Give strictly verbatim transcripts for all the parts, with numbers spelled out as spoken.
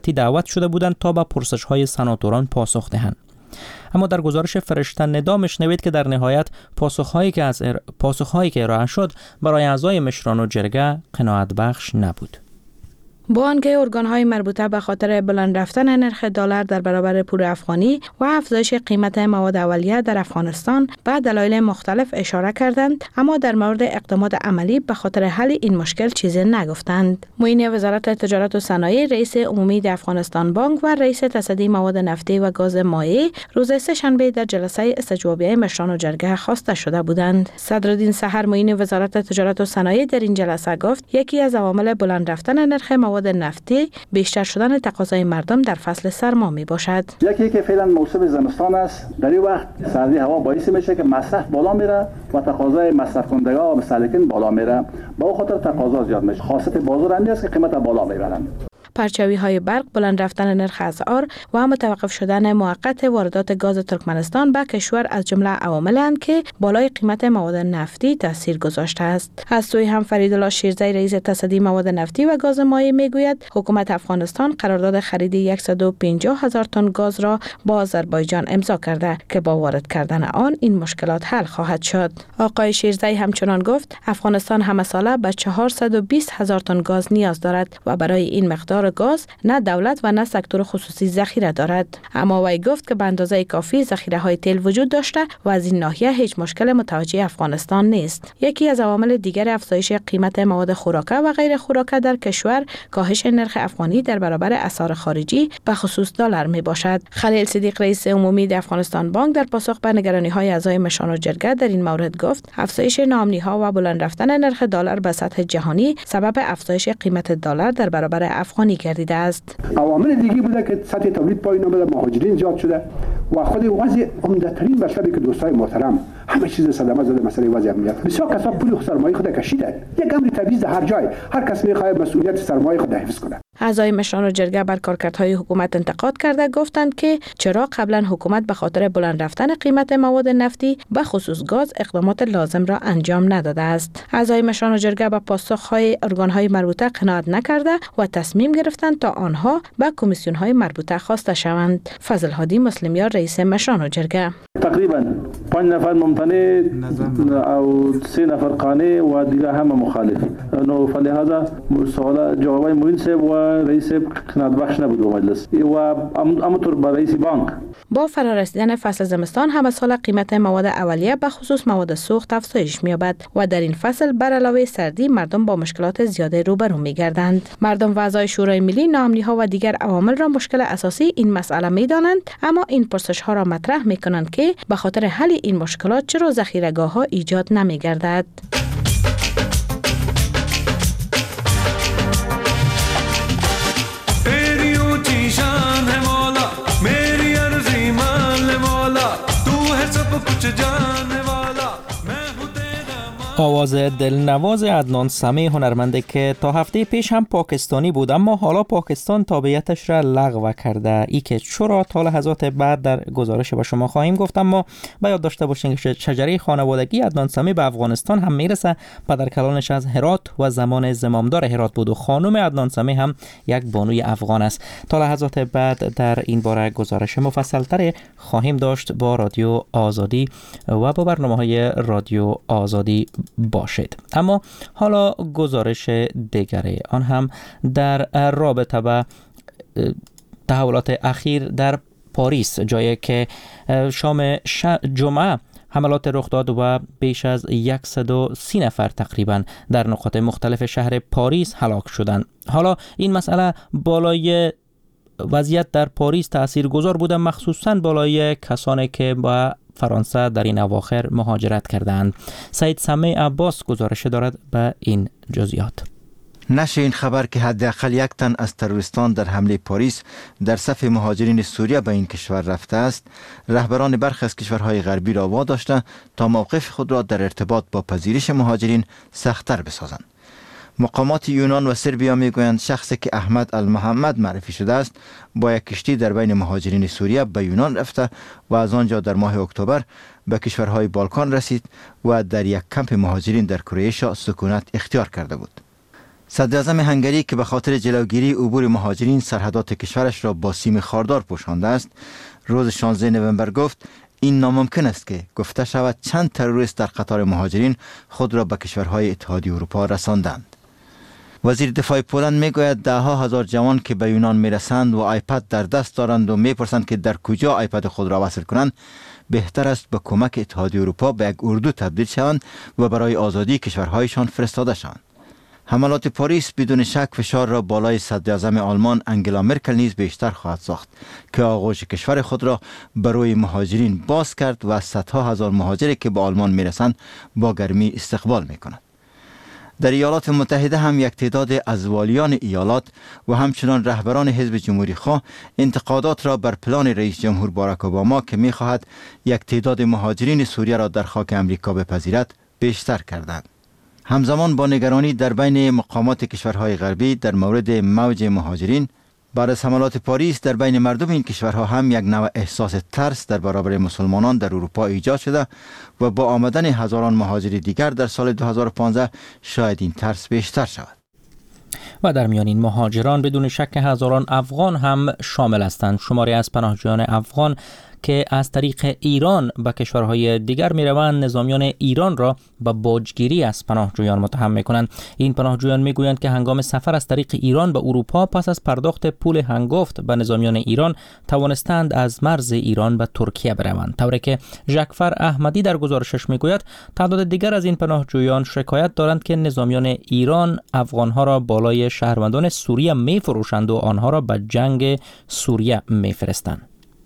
دعوت شده بودند تا به پرسش‌های سناتوران پاسخ دهند. اما در گزارش فرشته ندا میشنوید که در نهایت پاسخ‌هایی که از ار... پاسخ‌هایی که ارائه شد برای اعضای مشران و جرگه قناعت بخش نبود. با آنکه ارگان‌های مربوطه به خاطر بلند رفتن نرخ دلار در برابر پول افغانی و افزایش قیمت مواد اولیه در افغانستان به دلایل مختلف اشاره کردند، اما در مورد اقدامات عملی به خاطر حل این مشکل چیزی نگفتند. معین وزارت تجارت و صنایع، رئیس عمومی افغانستان بانک و رئیس تصدی مواد نفتی و گاز مایع روز سه‌شنبه در جلسه استجوابیه مشران و جرگه خواسته شده بودند. صدرالدین سحر، معین وزارت تجارت و صنایع، در این جلسه گفت یکی از عوامل بلند رفتن نرخ مواد نفتی بیشتر شدن تقاضای مردم در فصل سرما می باشد. یکی که فعلا موسم زمستان است، در این وقت سردی هوا باعث میشه که مصرف بالا میره و تقاضای مصرف کنندگان و مستهلکین بالا میره. با اون خاطر تقاضا زیاد میشه. خاصیت بازار همین است که قیمت بالا میبرند. پرچاوی های برق، بلند رفتن نرخ اسعار و متوقف شدن موقت واردات گاز ترکمنستان به کشور از جمله عواملند که بالای قیمت مواد نفتی تاثیر گذاشته است. از سوی هم فریدالله شیرزی، رئیس تصدی مواد نفتی و گاز مایع، میگوید حکومت افغانستان قرارداد خرید صد و پنجاه هزار تن گاز را با آذربایجان امضا کرده که با وارد کردن آن این مشکلات حل خواهد شد. آقای شیرزی همچنان گفت افغانستان همه ساله به چهارصد و بیست هزار تن گاز نیاز دارد و برای این مقدار گاز نه دولت و نه سکتور خصوصی ذخیره دارد. اما وی گفت که به اندازه کافی ذخیره های تیل وجود داشته و از این ناحیه هیچ مشکل متوجه افغانستان نیست. یکی از عوامل دیگر افزایش قیمت مواد خوراکه و غیر خوراکه در کشور کاهش نرخ افغانی در برابر اسعار خارجی به خصوص دلار می باشد. خلیل صدیق، رئیس عمومی افغانستان بانک، در پاسخ به نگرانی های اعضای مشران و جرگه در این مورد گفت افزایش ناامنی ها و بلند رفتن نرخ دلار به سطح جهانی سبب افزایش قیمت دلار در برابر افغانی گردیده است. عوامل دیگه بوده که سطح تولید پایین آمده، مهاجرین زیاد شده و خود وضع عمده‌ترین بشری که دوستای محترم همه چیز صدمه زده مسئله وضع امنیت. بسیار کسا پول سرمایه خود کشیده. یک امر طبیعی در هر جای، هر کس می‌خواد مسئولیت سرمایه خود حفظ کنه. اعضای مشران و جرگه بر کارکردهای حکومت انتقاد کرده گفتند که چرا قبلا حکومت به خاطر بلند رفتن قیمت مواد نفتی به خصوص گاز اقدامات لازم را انجام نداده است. اعضای مشران و جرگه به پاسخهای ارگانهای مربوطه قناعت نکرده و تصمیم گرفتند تا آنها به کمیسیون‌های مربوطه خواسته شوند. فضل هادی مسلمیار، رئیس مشران و جرگه: تقریبا پنج نفر ممتنع او سه نفر قانع و دیگه همه مخالف. نو فلهذا سوال جوابای معین صاحب و رئیس قناعت بخش نبود به مجلس و همونطور با رئیس بانک. با فرارسیدن فصل زمستان همه سال قیمت مواد اولیه به خصوص مواد سوخت افزایش می‌یابد و در این فصل بر علاوه سردی مردم با مشکلات زیاده روبرو می‌گردند. مردم و اعضای شورای ملی ناامنی‌ها و دیگر عوامل را مشکل اساسی این مسئله می‌دانند، اما این پرسش‌ها را مطرح می‌کنند که به خاطر حل این مشکلات چرا ذخیره‌گاه‌ها ایجاد نمی‌گردد. آواز دلنواز عدنان سمی، هنرمنده که تا هفته پیش هم پاکستانی بود اما حالا پاکستان تابعیتش را لغو کرده. ای که چرا تا لحظات بعد در گزارش به شما خواهیم گفت، اما باید داشته باشین که شجره خانوادگی عدنان سمی به افغانستان هم میرسه. پدرکلانش از هرات و زمان زمامدار هرات بود و خانم عدنان سمی هم یک بانوی افغان است. تا لحظات بعد در این باره گزارش مفصل تر خواهیم داشت با رادیو آزادی و با برنامه‌های رادیو آزادی باشید. اما حالا گزارش دیگری، آن هم در رابطه با تحولات اخیر در پاریس، جایی که شام جمعه حملات رخ داد و بیش از صد و سی نفر تقریبا در نقاط مختلف شهر پاریس هلاک شدند. حالا این مسئله بالای وضعیت در پاریس تاثیرگذار بوده، مخصوصاً بالای کسانی که با فرانسه در این اواخر مهاجرت کردند. سید سمی عباس گزارش دارد به این جزئیات. نشر این خبر که حداقل یک تن از تروریستان در حمله پاریس در صف مهاجرین سوریه به این کشور رفته است، رهبران برخی از کشورهای غربی را واداشته تا موقف خود را در ارتباط با پذیرش مهاجرین سخت‌تر بسازند. مقامات یونان و سربیا میگویند شخصی که احمد المحمد معرفی شده است با یک کشتی در بین مهاجرین سوریه به یونان رفته و از آنجا در ماه اکتبر به کشورهای بالکان رسید و در یک کمپ مهاجرین در کرواتیا سکونت اختیار کرده بود. صدراعظم هنگری که به خاطر جلوگیری عبور مهاجرین سرحدات کشورش را با سیم خاردار پوشانده است، روز شانزده نوامبر گفت این ناممکن است که گفته شود چند تروریست در قطار مهاجرین خود را به کشورهای اتحادیه اروپا رساندند. وزیر دفاع پولند میگوید ده ها هزار جوان که به یونان میرسند و آیپد در دست دارند و میپرسند که در کجا آیپد خود را وصل کنند، بهتر است به کمک اتحادیه اروپا به یک اردو تبدیل شوند و برای آزادی کشورهایشان فرستاده شوند. حملات پاریس بدون شک فشار را بالای صدراعظم آلمان انگلا مرکل نیز بیشتر خواهد ساخت که آغوش کشور خود را برای مهاجرین باز کرد و صدها هزار مهاجری که به آلمان میرسند با گرمی استقبال میکنند. در ایالات متحده هم یک تعداد از والیان ایالات و همچنان رهبران حزب جمهوری خواه انتقادات را بر پلان رئیس جمهور باراک اوباما که می‌خواهد یک تعداد مهاجرین سوریه را در خاک امریکا بپذیرد بیشتر کردند. همزمان با نگرانی در بین مقامات کشورهای غربی در مورد موج مهاجرین، بعد از حملات پاریس در بین مردم این کشورها هم یک نوع احساس ترس در برابر مسلمانان در اروپا ایجاد شده و با آمدن هزاران مهاجر دیگر در سال دو هزار و پانزده شاید این ترس بیشتر شود. و در میان این مهاجران بدون شک هزاران افغان هم شامل هستند. شماری از پناهجویان افغان که از طریق ایران به کشورهای دیگر می روند، نظامیان ایران را به باجگیری از پناهجویان متهم می کنند. این پناهجویان می گویند که هنگام سفر از طریق ایران به اروپا پس از پرداخت پول هنگفت به نظامیان ایران توانستند از مرز ایران به ترکیه بروند. طوری که ژکفر احمدی در گزارشش می گوید تعداد دیگر از این پناهجویان شکایت دارند که نظامیان ایران افغانها را بالای شهروندان سوریه می فروشند و آنها را به جنگ سوریه می فرستند.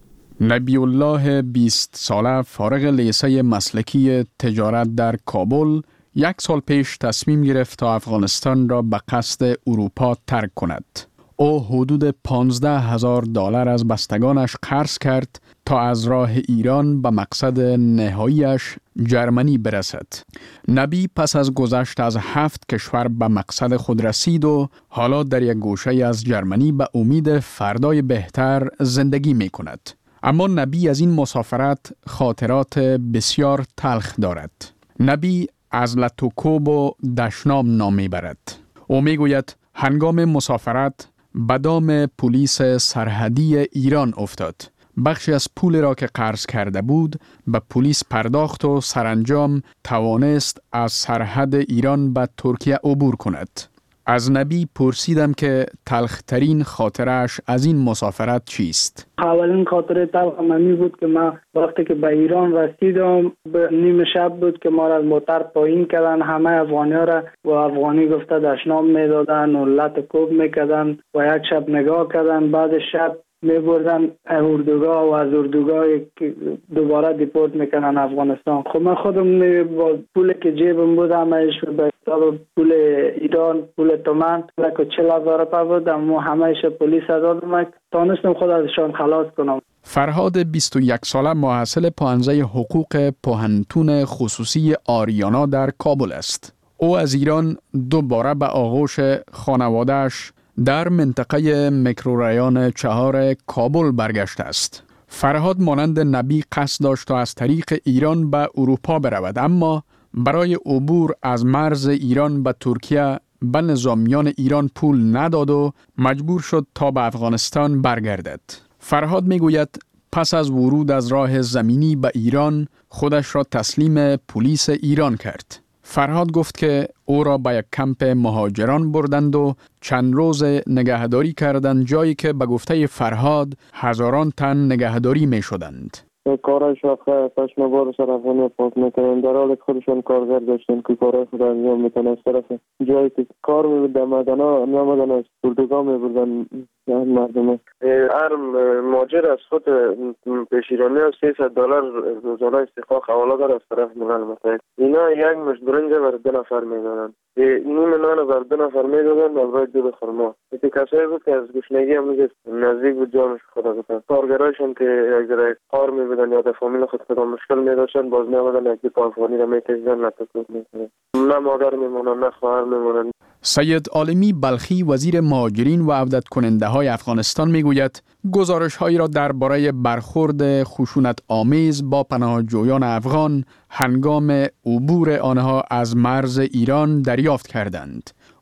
نبی الله بیست ساله فارغ لیسه مسلکی تجارت در کابل یک سال پیش تصمیم گرفت تا افغانستان را به قصد اروپا ترک کند. او حدود پانزده هزار دلار از بستگانش قرض کرد تا از راه ایران به مقصد نهاییش جرمنی برسد. نبی پس از گذشت از هفت کشور به مقصد خود رسید و حالا در یک گوشه از جرمنی به امید فردای بهتر زندگی می کند. اما نبی از این مسافرت خاطرات بسیار تلخ دارد. نبی از لتوکوب و دشنام نام میبرد. او میگوید هنگام مسافرت به دام پلیس سرحدی ایران افتاد. بخشی از پول را که قرض کرده بود به پلیس پرداخت و سرانجام توانست از سرحد ایران به ترکیه عبور کند. از نبی پرسیدم که تلخترین خاطرش از این مسافرت چیست؟ اولین خاطره تلخ من بود که من وقتی که به ایران رسیدم به نیمه شب بود که ما را از موتر پایین کردن، همه افغانی را و افغانی گفته دشنام میدادن و لط کوب میکردن و یک شب نگاه کردن. بعد شب می بردن اردوگاه و از اردوگاه دوباره دیپورت میکنن افغانستان. خب من خودم با پولی که جیبم بود همهش به حساب پول ایران، پول تومن لکه چهل هزار پا بود، اما همهش پلیس دادم، تانستم خود ازشان خلاص کنم. فرهاد بیست و یک ساله محصل پانزده حقوق پوهنتون خصوصی آریانا در کابل است. او از ایران دوباره به آغوش خانواده‌اش در منطقه میکروریان چهار کابل برگشته است. فرهاد مانند نبی قصد داشت تا از طریق ایران به اروپا برود، اما برای عبور از مرز ایران به ترکیه به نظامیان ایران پول نداد و مجبور شد تا به افغانستان برگردد. فرهاد میگوید پس از ورود از راه زمینی به ایران خودش را تسلیم پلیس ایران کرد. فرهاد گفت که او را به یک کمپ مهاجران بردند و چند روز نگهداری کردند، جایی که به گفته فرهاد هزاران تن نگهداری می شدند. کارش وقت پشمبار سر افغانی پاک میکنن، در حال خودشان کارگر داشتن که کارهای خود انجام میتن. از طرف جایی که کار میبودن مدنا نمدن از اردوگاه میبردن مردم. هر مهاجر از خود پیشیرانی از سیصد دلار روزانه استحقاق حواله داره از طرف ملل متحد. اینا یک مشت برنج بر دو نفر میدادن، نیم نان بر دو نفر میدادن برای دو خرما. این کسایی بود که از گشنگی هم نزدیک بود جانش خدا بودن. کارگرایشان که یک ذره کار میبودن یا در فامیل خود خدا مشکل میداشتن، باز نمدن یک دو افغانی را میتیزدن لطفت میکنن. نه مادر میمونن نه خواهر میمونن. سید عالمی بلخی وزیر مهاجرین و عودت کننده های افغانستان میگوید گزارش هایی را درباره برخورد خشونت آمیز با پناهجویان افغان هنگام عبور آنها از مرز ایران دریافت کردند.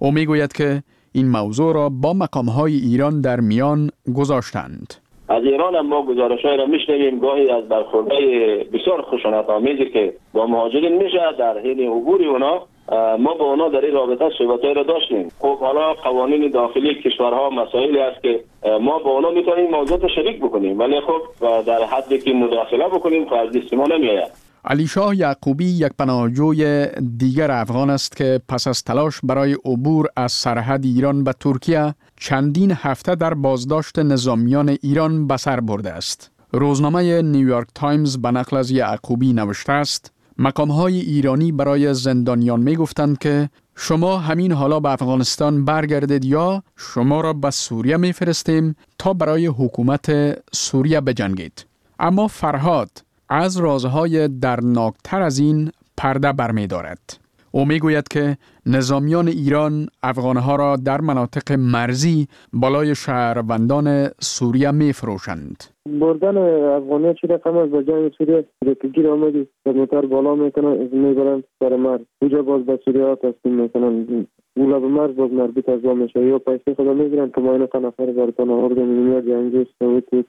او میگوید که این موضوع را با مقام‌های ایران در میان گذاشتند. از ایران هم ما گزارش‌های را میشنویم، گاهی از برخوردهای بسیار خشونت‌آمیزی که با مهاجرین میشه در حین عبور اونا. ما با اونا در این رابطه صحبت‌هایی را داشتیم. خب حالا قوانین داخلی کشورها مسائلی است که ما با اونا میتونیم موضوعات شریک بکنیم، ولی خب در حدی که مداخله بکنیم خب از دست ما نمیآید. علی شاه یعقوبی یک پناهجوی دیگر افغان است که پس از تلاش برای عبور از سرحد ایران به ترکیه چندین هفته در بازداشت نظامیان ایران به سر برده است. روزنامه نیویورک تایمز به نقل از یعقوبی نوشته است: مقام‌های ایرانی برای زندانیان می‌گفتند که شما همین حالا به افغانستان برگردید یا شما را به سوریه می‌فرستیم تا برای حکومت سوریه بجنگید. اما فرهاد از رازهای درناکتر از این پرده برمی‌دارد. او میگوید که نظامیان ایران افغانها را در مناطق مرزی بالای شهروندان سوریه می‌فروشند. بردن افغانی‌ها چی رقم است؟ به جنگ سوریه که گیر آمدی به موتر بالا میکنن میبرن سر مرز، اونجا باز به سوریه ها تسلیم میکنن، اولا به مرز باز مربوط از با میشه یا پیسه خدا میگیرن که ما این که نفر برتان اردن میاد جنگی سویتی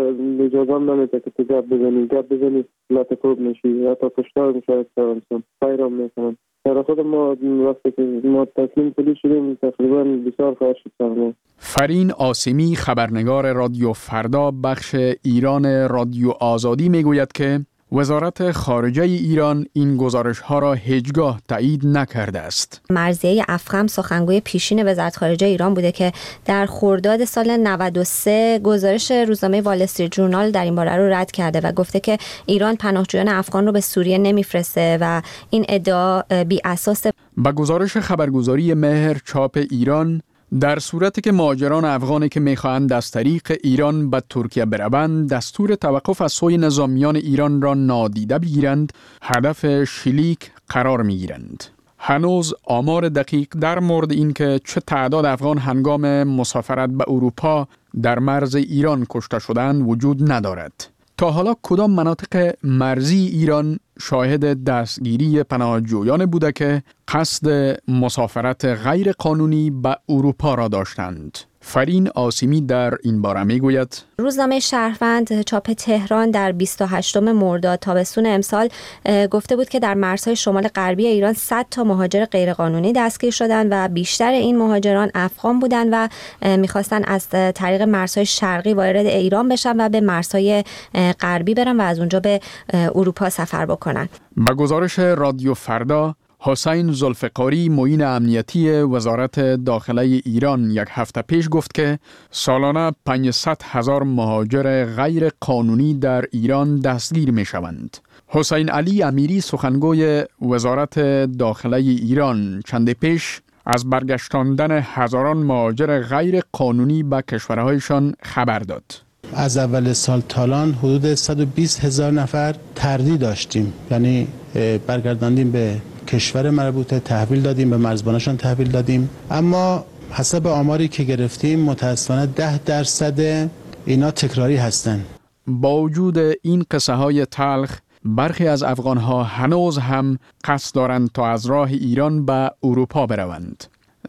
اجازه هم نمیده که تو گپ بزنی گپ بزنی لطفوب میشی، حتی کشتار میشه انسان پیرام میکنن. در خود ما وقتی که ما تسلیم پلیس شدیم تقریبا بسیار خواهد شد سرما. فرین آسیمی خبرنگار رادیو فردا بخش ایران رادیو آزادی میگوید که وزارت خارجه ایران این گزارش‌ها را هیچگاه تایید نکرده است. مرضیه افخم سخنگوی پیشین وزارت خارجه ایران بوده که در خرداد سال نود و سه گزارش روزنامه وال استریت ژورنال در این باره رو رد کرده و گفته که ایران پناهجویان افغان رو به سوریه نمیفرسته و این ادعا بی اساسه. با گزارش خبرگزاری مهر چاپ ایران، در صورتی که مهاجران افغانی که میخواهند از طریق ایران به ترکیه بروند دستور توقف از سوی نظامیان ایران را نادیده بگیرند، هدف شلیک قرار میگیرند. هنوز آمار دقیق در مورد این که چه تعداد افغان هنگام مسافرت به اروپا در مرز ایران کشته شدند وجود ندارد. تا حالا کدام مناطق مرزی ایران شاهد دستگیری پناهجویان بوده که قصد مسافرت غیر قانونی به اروپا را داشتند؟ فرین آسیمی در این باره میگوید: روزنامه شهروند چاپ تهران در بیست و هشتم مرداد تابستون امسال گفته بود که در مرزهای شمال غربی ایران صد تا مهاجر غیرقانونی دستگیر شدند و بیشتر این مهاجران افغان بودند و میخواستن از طریق مرزهای شرقی وارد ایران بشن و به مرزهای غربی برن و از اونجا به اروپا سفر بکنن. با گزارش رادیو فردا، حسین ذوالفقاری معین امنیتی وزارت داخله ایران یک هفته پیش گفت که سالانه پانصد هزار مهاجر غیر قانونی در ایران دستگیر می شوند. حسین علی امیری سخنگوی وزارت داخله ایران چند پیش از برگشتاندن هزاران مهاجر غیر قانونی به کشورهایشان خبر داد. از اول سال تالان حدود صد و بیست هزار نفر تردید داشتیم، یعنی برگرداندیم به کشور مربوطه، تحویل دادیم به مرزبانشان تحویل دادیم، اما حسب آماری که گرفتیم متاسفانه ده درصد اینا تکراری هستند. با وجود این قصه های تلخ، برخی از افغانها هنوز هم قصد دارند تا از راه ایران به اروپا بروند.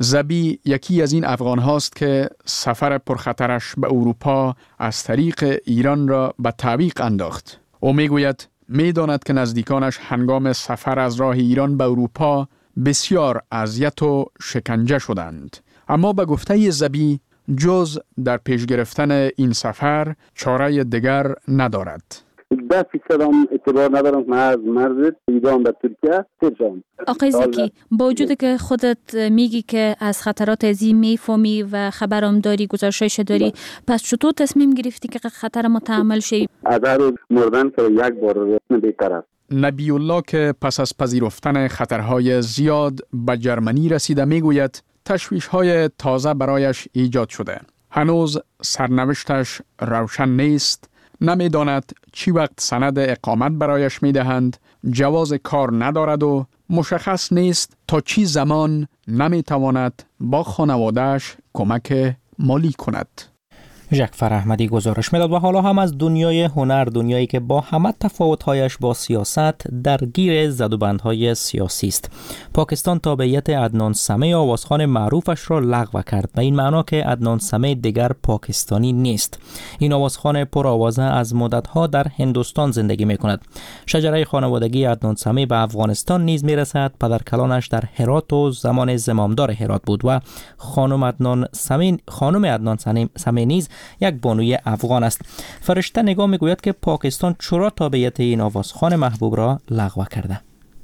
زبی یکی از این افغان هاست که سفر پرخطرش به اروپا از طریق ایران را به تعویق انداخت. او میگوید میداند که نزدیکانش هنگام سفر از راه ایران به اروپا بسیار اذیت و شکنجه شدند، اما به گفته زبی جز در پیش گرفتن این سفر چاره دیگر ندارد. ده فیصد هم اعتبار ندارم که من از مرز ایران به ترکیه سیر شدم. آقای زکی، با وجود که خودت میگی که از خطرات ازی میفهمی و خبرم داری، گزارشش داری، پس چطور تصمیم گرفتی که خطر متحمل شی؟ از هر روز مردن که یک بار بهتر است. نبی الله که پس از پذیرفتن خطرهای زیاد به جرمنی رسیده میگوید تشویش‌های تازه برایش ایجاد شده. هنوز سرنوشتش روشن نیست، نمیداند چی وقت سند اقامت برایش میدهند، جواز کار ندارد و مشخص نیست تا چی زمان نمیتواند با خانوادهش کمک مالی کند. ژکفر احمدی گزارش میداد. و حالا هم از دنیای هنر، دنیایی که با همه تفاوت‌هایش با سیاست درگیر زدوبندهای سیاسی است. پاکستان تابعیت عدنان سمع آوازخوان معروفش را لغو کرد، به این معنا که عدنان سمع دیگر پاکستانی نیست. این آوازخوان پرآوازه از مدت‌ها در هندوستان زندگی می‌کند. شجره خانوادگی عدنان سمع به افغانستان نیز می‌رسد. پدرکلانش در هرات و زمان زمامدار هرات بود و خانم عدنان سمع خانم عدنان سمع نیز یک بانوی افغان است. فرشته نگاه میگوید که پاکستان چرا تابعیت این آوازخوان محبوب را لغو کرده.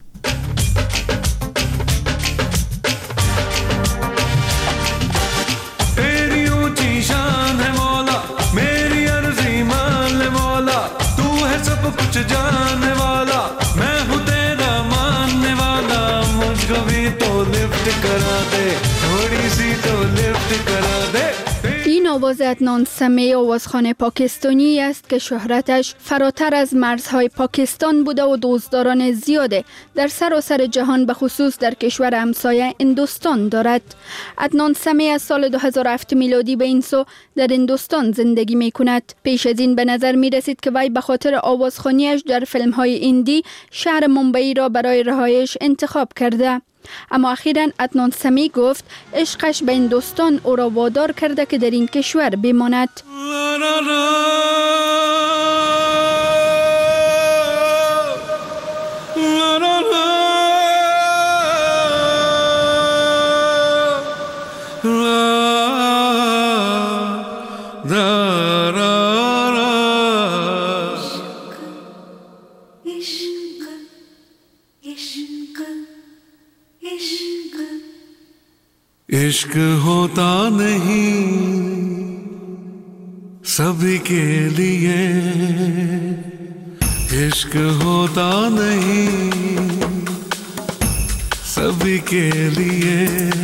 این آواز عدنان سمع آوازخوان پاکستانی است که شهرتش فراتر از مرزهای پاکستان بوده و دوستداران زیاده در سراسر جهان، به خصوص در کشور همسایه هندوستان دارد. عدنان سمع از سال دو هزار و هفت میلادی به این سو در هندوستان زندگی می کند. پیش از این به نظر می رسید که وی به خاطر آوازخوانیش در فیلم های هندی شهر ممبئی را برای رهایش انتخاب کرده. اما اخیراً عدنان سمع گفت عشقش به هندوستان او را وادار کرده که در این کشور بماند. इश्क होता नहीं सभी के लिए, इश्क होता नहीं सभी के लिए,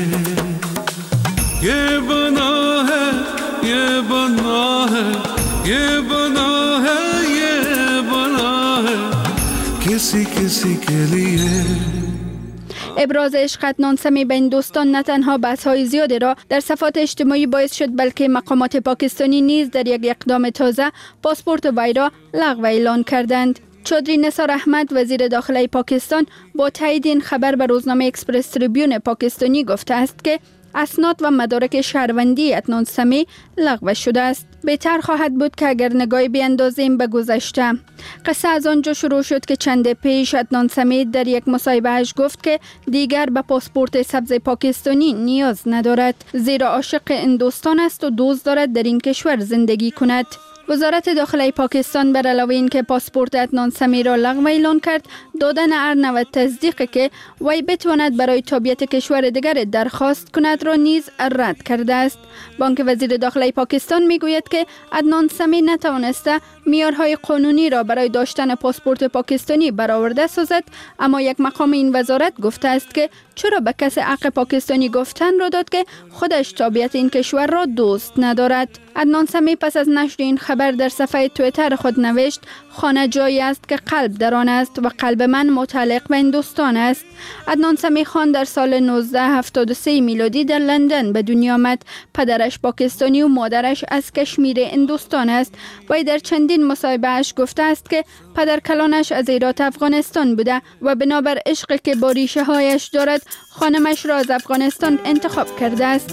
ये बना है ये बना है ये बना है ये बना है किसी किसी के लिए. ابراز عشق عدنان سمع به هندوستان نه تنها بحث‌های زیادی را در صفحات اجتماعی باعث شد، بلکه مقامات پاکستانی نیز در یک اقدام تازه پاسپورت وی را لغو اعلان کردند. چودری نثار احمد وزیر داخله پاکستان با تایید این خبر به روزنامه اکسپرس تریبیون پاکستانی گفته است که اسناد و مدارک شهروندی عدنان سمع لغو شده است. بهتر خواهد بود که اگر نگاهی بیاندازیم به گذشته. قصه از آنجا شروع شد که چند پیش عدنان سمع در یک مصاحبه‌اش گفت که دیگر به پاسپورت سبز پاکستانی نیاز ندارد، زیرا عاشق هندوستان است و دوست دارد در این کشور زندگی کند. وزارت داخله پاکستان بر علاوه این که پاسپورت عدنان سمع را لغو اعلان کرد، دادن ارن و تصدیق که وی بتواند برای تابعیت کشور دیگر درخواست کند را نیز رد کرده است. بانک وزیر داخله پاکستان میگوید که عدنان سمع نتوانسته معیارهای قانونی را برای داشتن پاسپورت پاکستانی برآورده سازد، اما یک مقام این وزارت گفته است که چرا به کسی حق پاکستانی گفتن را داد که خودش تابعیت این کشور را دوست ندارد. عدنان سمع پس از نشر این خبر در صفحه توییتر خود نوشت: خانه جایی است که قلب در آن است و قلب من متعلق به هندوستان است. عدنان سمع خان در سال نوزده هفتاد و سه میلادی در لندن به دنیا آمد. پدرش پاکستانی و مادرش از کشمیر هندوستان است. وی در چندین مصاحبه‌اش گفته است که پدرکلانش از هرات افغانستان بوده و بنابر عشقی که با ریشه هایش دارد خانمش را از افغانستان انتخاب کرده است.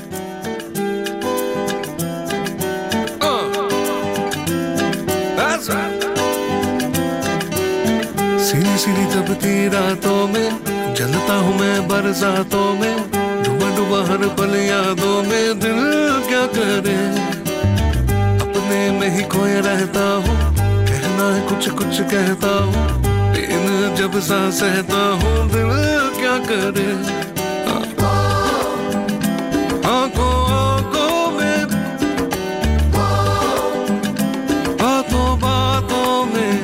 सीरी सीरी तपती रातों में जलता हूँ मैं बरसातों में, डूबा डूबा हर पल यादों में, दिल क्या करे अपने में ही खोए रहता हूँ, कहना है कुछ कुछ कहता हूँ, लेकिन जब सा सहता हूँ दिल क्या करे. आंखों आंखों में बातों बातों में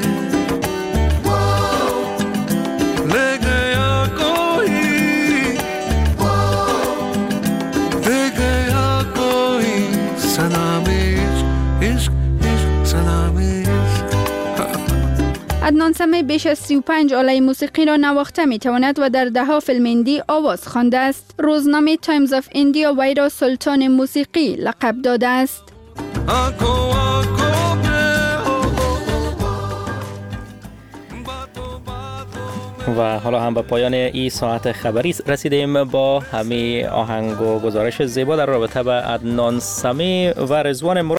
ले गया कोई दे गया कोई सलामी इश्क इश्क सलामी. عدنان سمع بیش از سی و پنج آله موسیقی را نواخته می تواند و در ده ها فیلم هندی آواز خوانده است. روزنامه تایمز آف ایندیا وی را سلطان موسیقی لقب داده است. आंखों आंखों में हो و حالا هم به پایان این ساعت خبری رسیدیم با همین آهنگ و گزارش زیبا در رابطه با عدنان سمی و رضوان مراد.